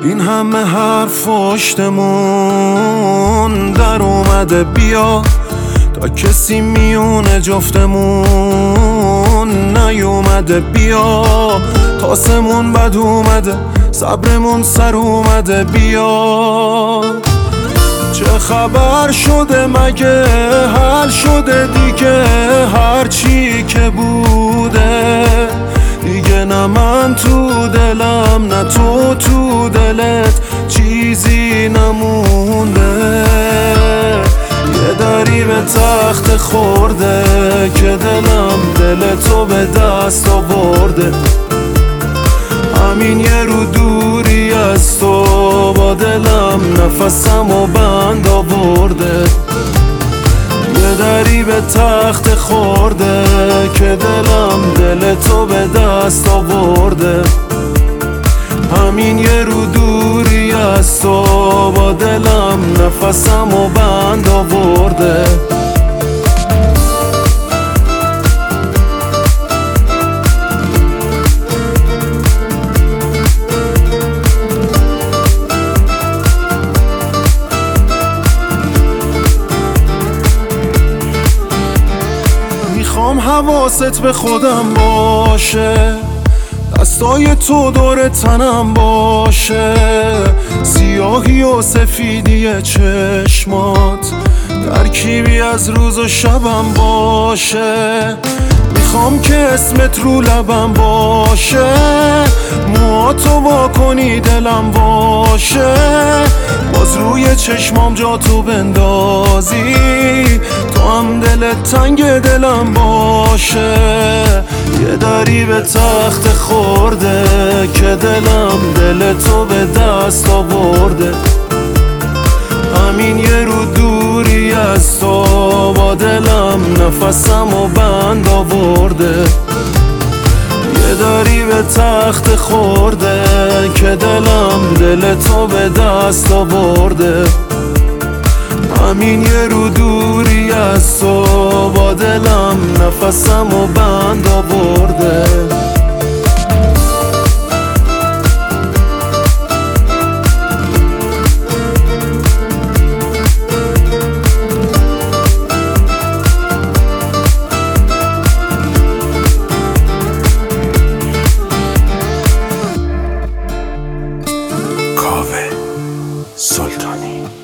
این همه حرف پشتمون در اومده، بیا تا کسی میونه جفتمون نیومده، بیا تاسمون بد اومده، صبرمون سر اومده، بیا چه خبر شده مگه، حل شده دیگه هرچی که بوده دیگه، نه من تو دلم نه تو تو دلت چیزی نمونده، یه دری به تخت خورده که دلم دل تو به دست آورده، همین یه رو دوری از تو با دلم نفسم و بند آورده، یه دری به تخت خورده که دلم دل تو به دست آورده، همین یه رو دوری از تو با دلم نفسم و بند آورده. میخوام حواست به خودم باشه، دستای تو دور تنم باشه، سیاهی و سفیدی چشمات ترکیبی از روز و شبم باشه، میخوام که اسمت رو لبم باشه، موهاتو وا کنی دلم باشه، باز روی چشمام جا تو بندازی، تو هم دلت تنگ دلم باشه، یه دری به تخت خورده که دلم دل تو به دست آورده، همین یه رو دوری از تو با دلم نفسم و بند آورده، یه دری به تخت خورده که دلم دل تو به دست آورده، همین یه رو دوری از تو با دلم نفسم و بند آورده. کاوه سلطانی.